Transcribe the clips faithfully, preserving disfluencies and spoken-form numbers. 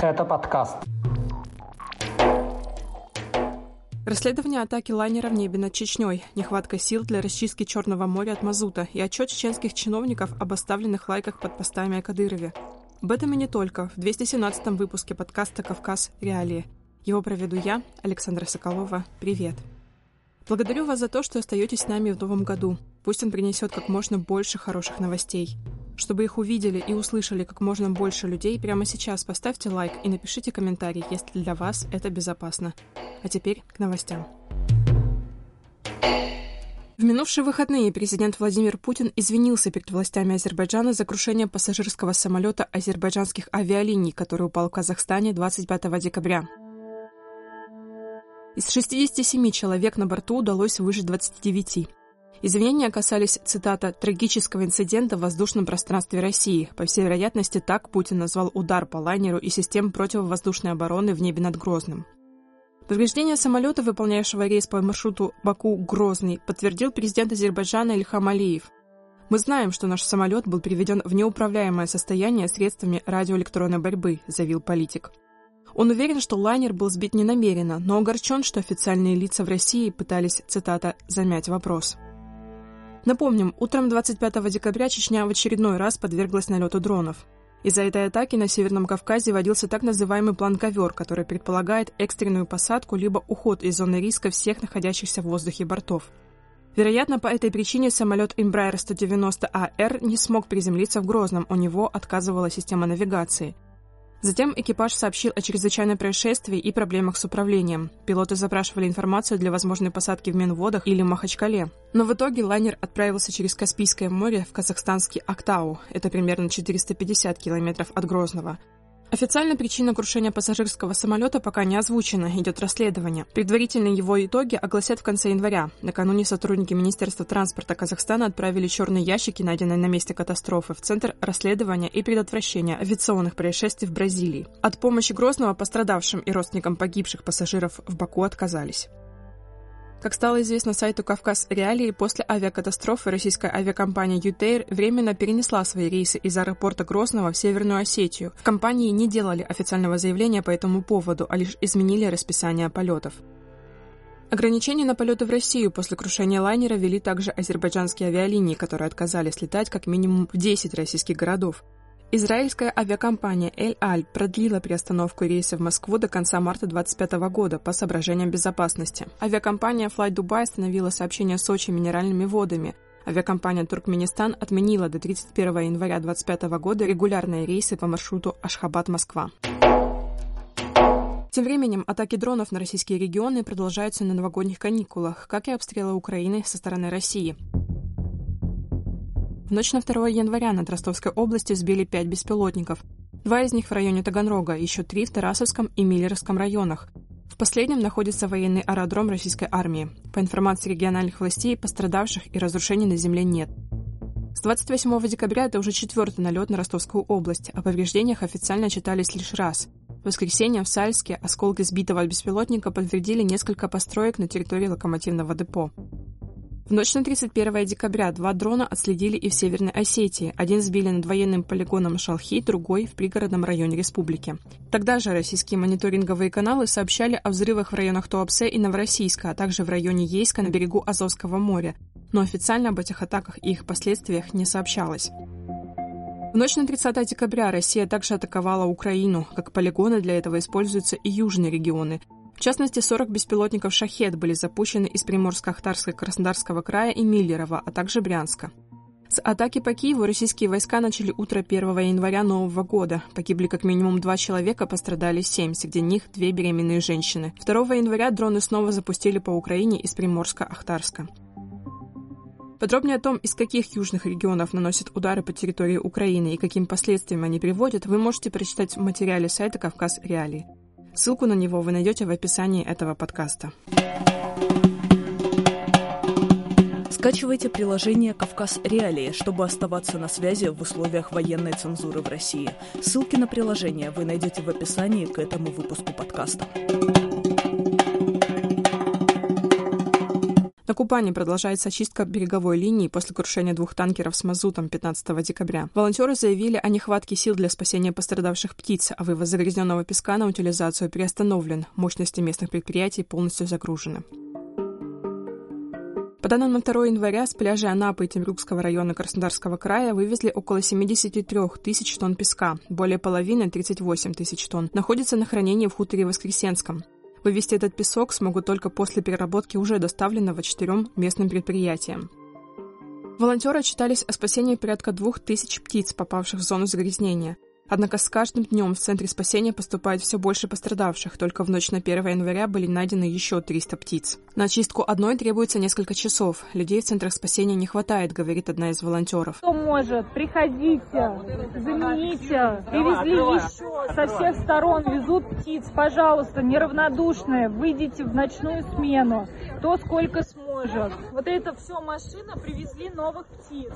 Это подкаст. Расследование атаки лайнера в небе над Чечней, нехватка сил для расчистки Черного моря от мазута и отчет чеченских чиновников об оставленных лайках под постами о Кадырове. Об этом и не только в двести семнадцатом выпуске подкаста «Кавказ. Реалии». Его проведу я, Александра Соколова. Привет. Благодарю вас за то, что остаетесь с нами в новом году. Пусть он принесет как можно больше хороших новостей. Чтобы их увидели и услышали как можно больше людей, прямо сейчас поставьте лайк и напишите комментарий, если для вас это безопасно. А теперь к новостям. В минувшие выходные президент Владимир Путин извинился перед властями Азербайджана за крушение пассажирского самолета азербайджанских авиалиний, который упал в Казахстане двадцать пятого декабря. Из шестидесяти семи человек на борту удалось выжить двадцати девяти. Извинения касались, цитата, «трагического инцидента в воздушном пространстве России». По всей вероятности, так Путин назвал удар по лайнеру и систем противовоздушной обороны в небе над Грозным. Повреждение самолета, выполнявшего рейс по маршруту Баку-Грозный, подтвердил президент Азербайджана Ильхам Алиев. «Мы знаем, что наш самолет был приведен в неуправляемое состояние средствами радиоэлектронной борьбы», заявил политик. Он уверен, что лайнер был сбит ненамеренно, но огорчен, что официальные лица в России пытались, цитата, «замять вопрос». Напомним, утром двадцать пятого декабря Чечня в очередной раз подверглась налету дронов. Из-за этой атаки на Северном Кавказе вводился так называемый план «Ковер», который предполагает экстренную посадку либо уход из зоны риска всех находящихся в воздухе бортов. Вероятно, по этой причине самолет Embraer сто девяносто А Р не смог приземлиться в Грозном, у него отказывала система навигации. Затем экипаж сообщил о чрезвычайном происшествии и проблемах с управлением. Пилоты запрашивали информацию для возможной посадки в Минводах или Махачкале. Но в итоге лайнер отправился через Каспийское море в казахстанский Актау. Это примерно четыреста пятьдесят километров от Грозного. Официально причина крушения пассажирского самолета пока не озвучена, идет расследование. Предварительные его итоги огласят в конце января. Накануне сотрудники Министерства транспорта Казахстана отправили черные ящики, найденные на месте катастрофы, в Центр расследования и предотвращения авиационных происшествий в Бразилии. От помощи Грозного пострадавшим и родственникам погибших пассажиров в Баку отказались. Как стало известно сайту «Кавказ. Реалии», после авиакатастрофы российская авиакомпания «Ютейр» временно перенесла свои рейсы из аэропорта Грозного в Северную Осетию. В компании не делали официального заявления по этому поводу, а лишь изменили расписание полетов. Ограничения на полеты в Россию после крушения лайнера ввели также азербайджанские авиалинии, которые отказались летать как минимум в десять российских городов. Израильская авиакомпания «Эль-Аль» продлила приостановку рейса в Москву до конца марта двадцать пятого года по соображениям безопасности. Авиакомпания Fly Dubai остановила сообщение с Сочи минеральными водами. Авиакомпания «Туркменистан» отменила до тридцать первого января двадцать пятого года регулярные рейсы по маршруту Ашхабад-Москва. Тем временем атаки дронов на российские регионы продолжаются на новогодних каникулах, как и обстрелы Украины со стороны России. В ночь на второго января над Ростовской областью сбили пять беспилотников. Два из них в районе Таганрога, еще три в Тарасовском и Миллеровском районах. В последнем находится военный аэродром российской армии. По информации региональных властей, пострадавших и разрушений на земле нет. С двадцать восьмого декабря это уже четвертый налет на Ростовскую область. О повреждениях официально отчитались лишь раз. В воскресенье в Сальске осколки сбитого беспилотника подтвердили несколько построек на территории локомотивного депо. В ночь на тридцать первого декабря два дрона отследили и в Северной Осетии. Один сбили над военным полигоном Шалхи, другой в пригородном районе республики. Тогда же российские мониторинговые каналы сообщали о взрывах в районах Туапсе и Новороссийска, а также в районе Ейска на берегу Азовского моря. Но официально об этих атаках и их последствиях не сообщалось. В ночь на тридцатого декабря Россия также атаковала Украину. Как полигоны для этого используются и южные регионы. В частности, сорок беспилотников «Шахед» были запущены из Приморско-Ахтарского, Краснодарского края и Миллерово, а также Брянска. С атаки по Киеву российские войска начали утро первого января Нового года. Погибли как минимум два человека, пострадали семь, среди них две беременные женщины. второго января дроны снова запустили по Украине из Приморска-Ахтарска. Подробнее о том, из каких южных регионов наносят удары по территории Украины и каким последствиям они приводят, вы можете прочитать в материале сайта «Кавказ. Реалии». Ссылку на него вы найдете в описании этого подкаста. Скачивайте приложение «Кавказ. Реалии», чтобы оставаться на связи в условиях военной цензуры в России. Ссылки на приложение вы найдете в описании к этому выпуску подкаста. На Кубани продолжается очистка береговой линии после крушения двух танкеров с мазутом пятнадцатого декабря. Волонтеры заявили о нехватке сил для спасения пострадавших птиц, а вывоз загрязненного песка на утилизацию приостановлен. Мощности местных предприятий полностью загружены. По данным на второе января, с пляжей Анапы и Темрюкского района Краснодарского края вывезли около семьдесят три тысяч тонн песка, более половины, тридцать восемь тысяч тонн, находится на хранении в хуторе Воскресенском. Вывезти этот песок смогут только после переработки уже доставленного четырем местным предприятиям. Волонтеры отчитались о спасении порядка двух тысяч птиц, попавших в зону загрязнения. Однако с каждым днем в Центре спасения поступает все больше пострадавших. Только в ночь на первое января были найдены еще триста птиц. На очистку одной требуется несколько часов. Людей в Центрах спасения не хватает, говорит одна из волонтеров. Кто может, приходите, замените. Привезли еще. Со всех сторон везут птиц. Пожалуйста, неравнодушные, выйдите в ночную смену. Кто сколько сможет. Вот это все машина, привезли новых птиц.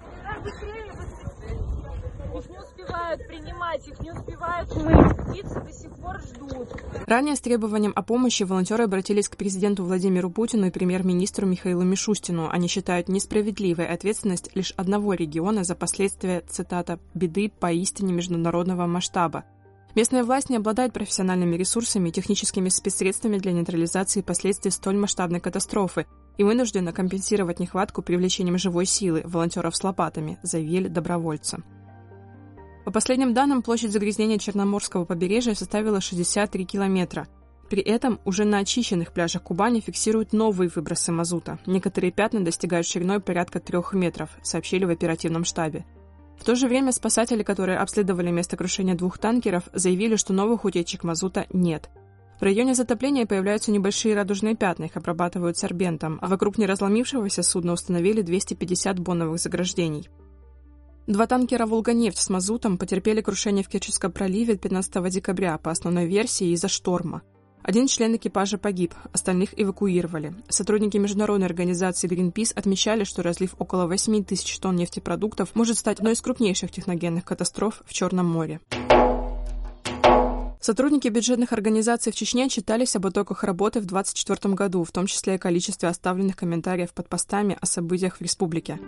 Их не успевают принимать, их не успевают мыть. Птицы до сих пор ждут. Ранее с требованием о помощи волонтеры обратились к президенту Владимиру Путину и премьер-министру Михаилу Мишустину. Они считают несправедливой ответственность лишь одного региона за последствия, цитата, «беды поистине международного масштаба». Местная власть не обладает профессиональными ресурсами и техническими спецсредствами для нейтрализации последствий столь масштабной катастрофы и вынуждена компенсировать нехватку привлечением живой силы волонтеров с лопатами, заявили добровольцы. По последним данным, площадь загрязнения Черноморского побережья составила шестьдесят три километра. При этом уже на очищенных пляжах Кубани фиксируют новые выбросы мазута. Некоторые пятна достигают шириной порядка трех метров, сообщили в оперативном штабе. В то же время спасатели, которые обследовали место крушения двух танкеров, заявили, что новых утечек мазута нет. В районе затопления появляются небольшие радужные пятна, их обрабатывают сорбентом, а вокруг неразломившегося судна установили двести пятьдесят боновых заграждений. Два танкера «Волга-нефть» с мазутом потерпели крушение в Керченском проливе пятнадцатого декабря по основной версии из-за шторма. Один член экипажа погиб, остальных эвакуировали. Сотрудники международной организации Greenpeace отмечали, что разлив около восемь тысяч тонн нефтепродуктов может стать одной из крупнейших техногенных катастроф в Черном море. Сотрудники бюджетных организаций в Чечне отчитались об итогах работы в две тысячи двадцать четвёртом году, в том числе о количестве оставленных комментариев под постами о событиях в республике.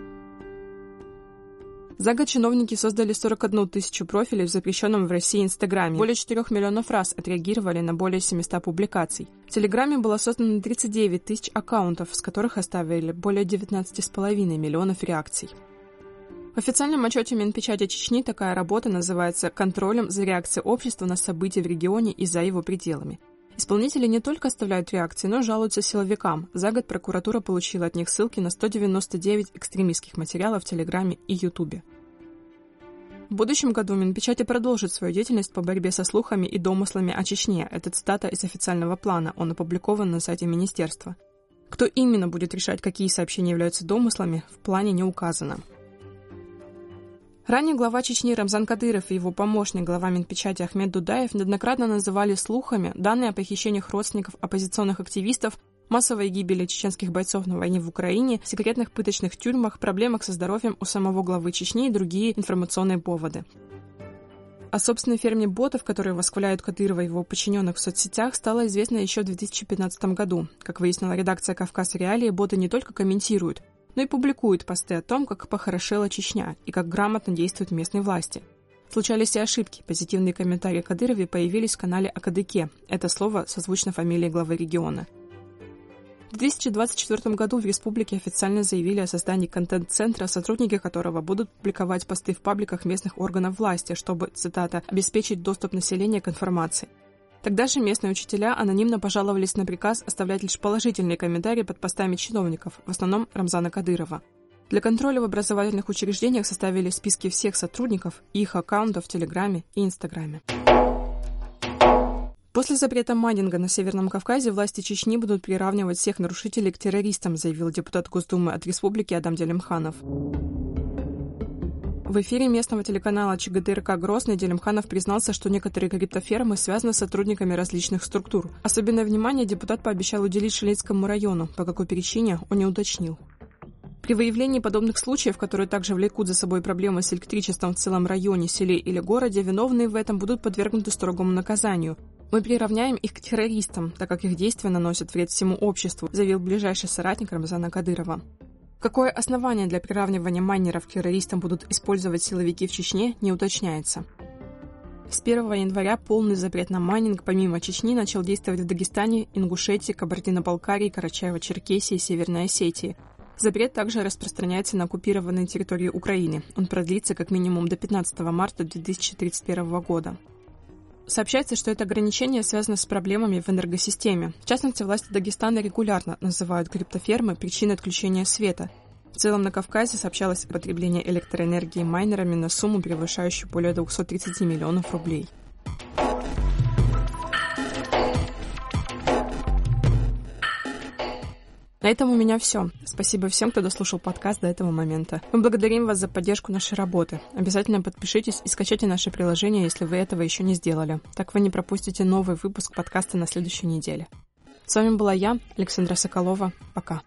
За год чиновники создали сорок одну тысячу профилей в запрещенном в России Инстаграме. Более четырёх миллионов раз отреагировали на более семисот публикаций. В Телеграме было создано тридцать девять тысяч аккаунтов, с которых оставили более девятнадцать целых пять десятых миллионов реакций. В официальном отчете Минпечати Чечни такая работа называется «Контролем за реакцией общества на события в регионе и за его пределами». Исполнители не только оставляют реакции, но и жалуются силовикам. За год прокуратура получила от них ссылки на сто девяносто девять экстремистских материалов в Телеграме и Ютубе. В будущем году Минпечати продолжит свою деятельность по борьбе со слухами и домыслами о Чечне. Это цитата из официального плана, он опубликован на сайте министерства. Кто именно будет решать, какие сообщения являются домыслами, в плане не указано. Ранее глава Чечни Рамзан Кадыров и его помощник, глава Минпечати Ахмед Дудаев, неоднократно называли слухами данные о похищениях родственников оппозиционных активистов, массовой гибели чеченских бойцов на войне в Украине, секретных пыточных тюрьмах, проблемах со здоровьем у самого главы Чечни и другие информационные поводы. О собственной ферме ботов, которые восхваляют Кадырова и его подчиненных в соцсетях, стало известно еще в две тысячи пятнадцатом году. Как выяснила редакция «Кавказ Реалии», боты не только комментируют, но и публикуют посты о том, как похорошела Чечня и как грамотно действуют местные власти. Случались и ошибки. Позитивные комментарии о Кадырове появились в канале «Акадыке». Это слово созвучно фамилии главы региона. В две тысячи двадцать четвёртом году в республике официально заявили о создании контент-центра, сотрудники которого будут публиковать посты в пабликах местных органов власти, чтобы, цитата, «обеспечить доступ населения к информации». Тогда же местные учителя анонимно пожаловались на приказ оставлять лишь положительные комментарии под постами чиновников, в основном Рамзана Кадырова. Для контроля в образовательных учреждениях составили списки всех сотрудников и их аккаунтов в Телеграме и Инстаграме. После запрета майнинга на Северном Кавказе власти Чечни будут приравнивать всех нарушителей к террористам, заявил депутат Госдумы от Республики Адам Делимханов. В эфире местного телеканала ЧГТРК «Грозный» Делимханов признался, что некоторые криптофермы связаны с сотрудниками различных структур. Особенное внимание депутат пообещал уделить Шилицкому району, по какой причине он не уточнил. При выявлении подобных случаев, которые также влекут за собой проблемы с электричеством в целом районе, селе или городе, виновные в этом будут подвергнуты строгому наказанию. Мы приравняем их к террористам, так как их действия наносят вред всему обществу, заявил ближайший соратник Рамзана Кадырова. Какое основание для приравнивания майнеров к террористам будут использовать силовики в Чечне, не уточняется. С первого января полный запрет на майнинг помимо Чечни начал действовать в Дагестане, Ингушетии, Кабардино-Балкарии, Карачаево-Черкесии и Северной Осетии. Запрет также распространяется на оккупированные территории Украины. Он продлится как минимум до пятнадцатого марта две тысячи тридцать первого года. Сообщается, что это ограничение связано с проблемами в энергосистеме. В частности, власти Дагестана регулярно называют криптофермы причиной отключения света. В целом на Кавказе сообщалось о потреблении электроэнергии майнерами на сумму, превышающую более двести тридцать миллионов рублей. На этом у меня все. Спасибо всем, кто дослушал подкаст до этого момента. Мы благодарим вас за поддержку нашей работы. Обязательно подпишитесь и скачайте наше приложение, если вы этого еще не сделали. Так вы не пропустите новый выпуск подкаста на следующей неделе. С вами была я, Александра Соколова. Пока.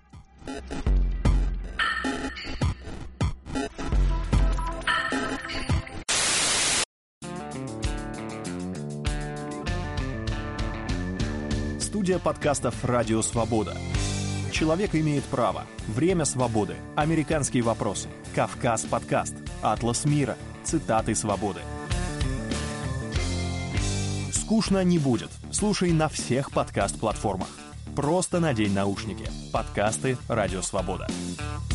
Студия подкастов «Радио Свобода». Человек имеет право. Время свободы. Американские вопросы. Кавказ подкаст. Атлас мира. Цитаты свободы. Скучно не будет. Слушай на всех подкаст-платформах. Просто надень наушники. Подкасты «Радио Свобода».